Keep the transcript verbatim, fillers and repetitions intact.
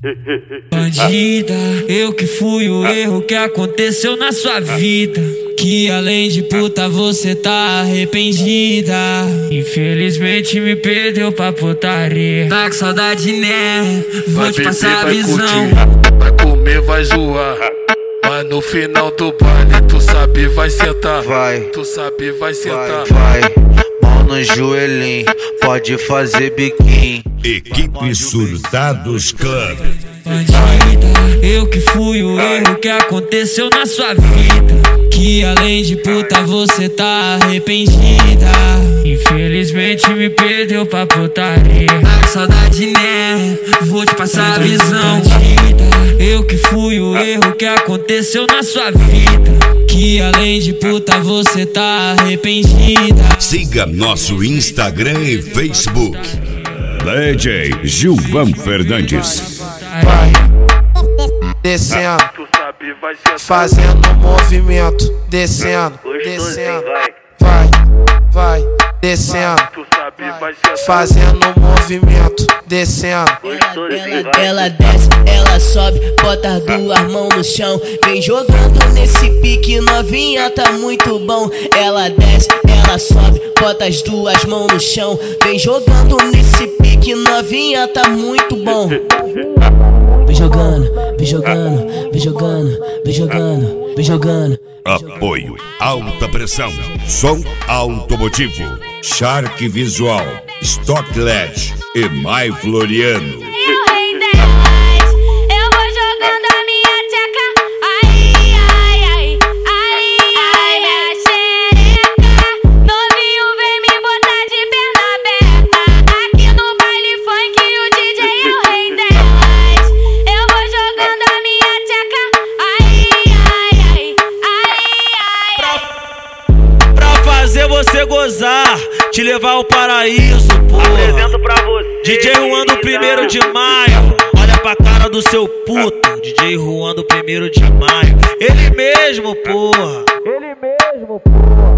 Bandida, eu que fui o erro que aconteceu na sua vida. Que além de puta você tá arrependida. Infelizmente me perdeu pra putaria. Tá com saudade, né? Vou vai te beber, passar a vai visão. Curtir, vai comer, vai zoar. Mas no final do baile tu sabe vai sentar. Vai, tu sabe vai sentar. Vai, vai, mão no joelhinho, pode fazer biquinho. Equipe Surtados Club. Bandida, eu que fui o erro que aconteceu na sua vida. Que além de puta você tá arrependida. Infelizmente me perdeu pra putaria. Tá com saudade, né? Vou te passar a visão. Bandida, eu que fui o erro que aconteceu na sua vida. Que além de puta você tá arrependida. Siga nosso Instagram e Facebook. D J Gilvan Fernandes. Vai, descendo, fazendo movimento, descendo, descendo. Vai, vai, descendo, fazendo movimento, descendo. Ela, ela desce, ela sobe, bota as duas mãos no chão. Vem jogando nesse pique, novinha, tá muito bom. Ela desce, ela sobe, bota as duas mãos no chão. Vem jogando nesse pique, novinha, tá muito bom. Vem jogando, vem jogando, vem jogando, vem jogando, vem jogando. Apoio Alta Pressão, som automotivo, Shark Visual, Stock L E D e Mai Floriano. Você gozar, te levar ao paraíso, porra. Apresento pra você D J Juan do primeiro de maio. Olha pra cara do seu puto, D J Juan do primeiro de maio. Ele mesmo, porra. Ele mesmo, porra.